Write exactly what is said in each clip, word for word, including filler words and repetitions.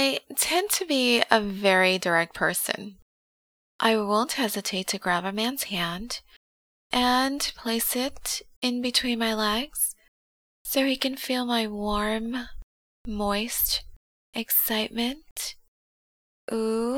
I tend to be a very direct person. I won't hesitate to grab a man's hand and place it in between my legs so he can feel my warm, moist excitement. Ooh.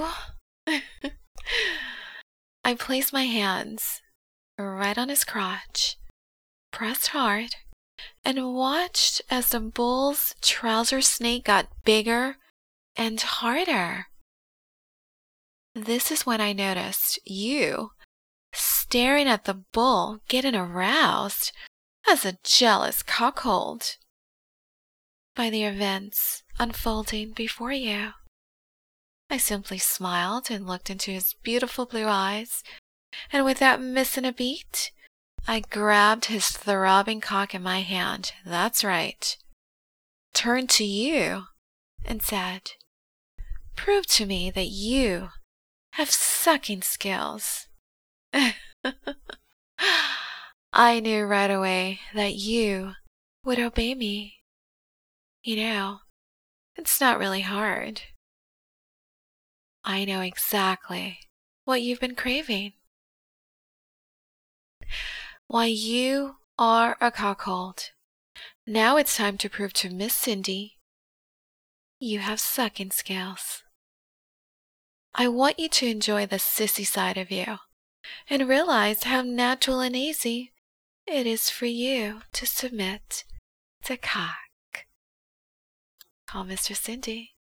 I place my hands right on his crotch, pressed hard, and watched as the bull's trouser snake got bigger and harder. This is when I noticed you staring at the bull getting aroused as a jealous cuckold by the events unfolding before you. I simply smiled and looked into his beautiful blue eyes, and without missing a beat, I grabbed his throbbing cock in my hand, that's right, turned to you, and said, "Prove to me that you have sucking skills." I knew right away that you would obey me. You know, it's not really hard. I know exactly what you've been craving. Why, you are a cuckold. Now it's time to prove to Miss Cindy you have sucking skills. I want you to enjoy the sissy side of you and realize how natural and easy it is for you to submit to cock. Call Mister Cindy.